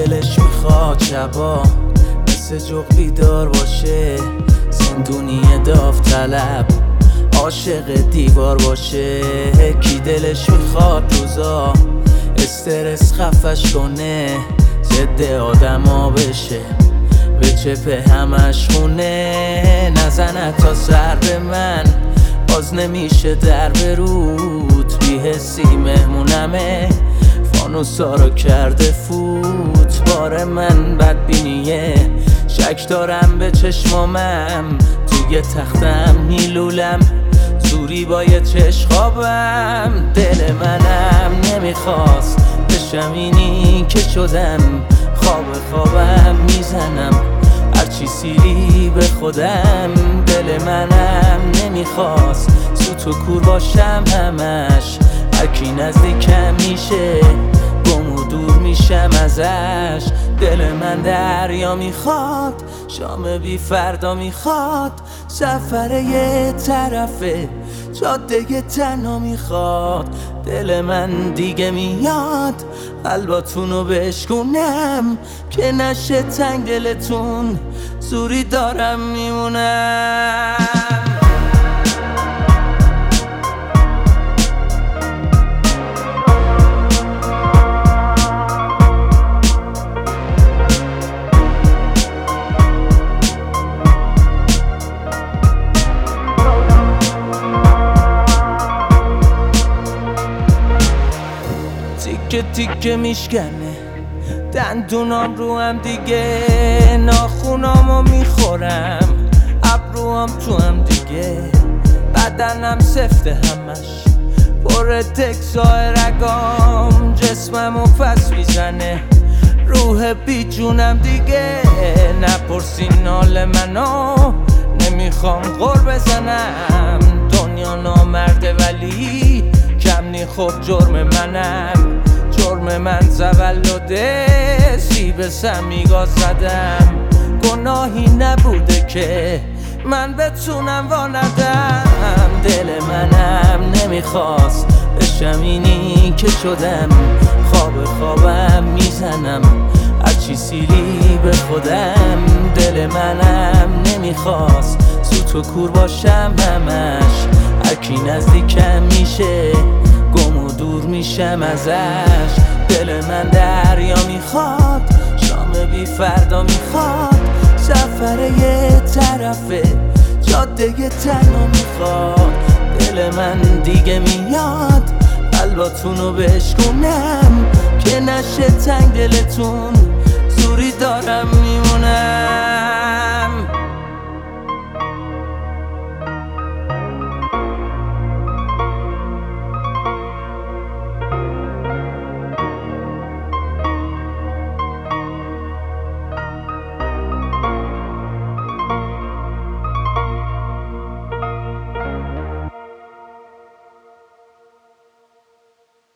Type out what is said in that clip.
دلش میخواد شبا مثل جغ بیدار باشه، زندونی داوطلب عاشق دیوار باشه. کی دلش میخواد روزا استرس خفش کنه، ضد آدما بشه به چپه همش خونه. نزنه تا سر به من باز نمیشه در برود، بی‌حسی مهمونمه فانوسا رو کرده فوت. بار من بدبینیه شک دارم به چشمامم، توی تختم میلولم زوری با یه چشم خوابم. دل منم نمیخواست بشم اینی که شدم، خوابم میزنم هرچی سیری به خودم. دل منم نمیخواست سوت و کور باشم همش، هرکی نزدیکم میشه گم و دور میشم ازش. دل من دریا میخواد، شام بی فردا میخواد، سفر یه طرفه جاده تنها میخواد. دل من دیگه میاد قلباتونو بشکونم که نشه تنگ دلتون، زوری دارم میمونم. تیکه تیکه میشکنه دندونام رو هم دیگه، ناخونامو میخورم ابروام تو هم دیگه، بدنم سفته همش پر تکسای رگام، جسممو پس میزنه روح بی جونم دیگه. نپرسین حال منو نمیخوام غر بزنم، دنیا نامرده ولی کم نی خب جرم منم، جرم من تولده سیب سمیگا زدم. گناهی نبوده که من بتونم واندم، دل منم نمیخواست بشم اینی که شدم، خوابم میزنم هرچی سیری به خودم. دل منم نمیخواست سوت و کور باشم همش، هرکی نزدیکم میشه گم و دور میشم ازش. دل من دریا میخواد، شام بی فردا میخواد، سفر یه طرفه جاده تنها میخواد. دل من دیگه میاد قلباتونو بشکونم که نشه تنگ دلتون، زوری دارم میمونم.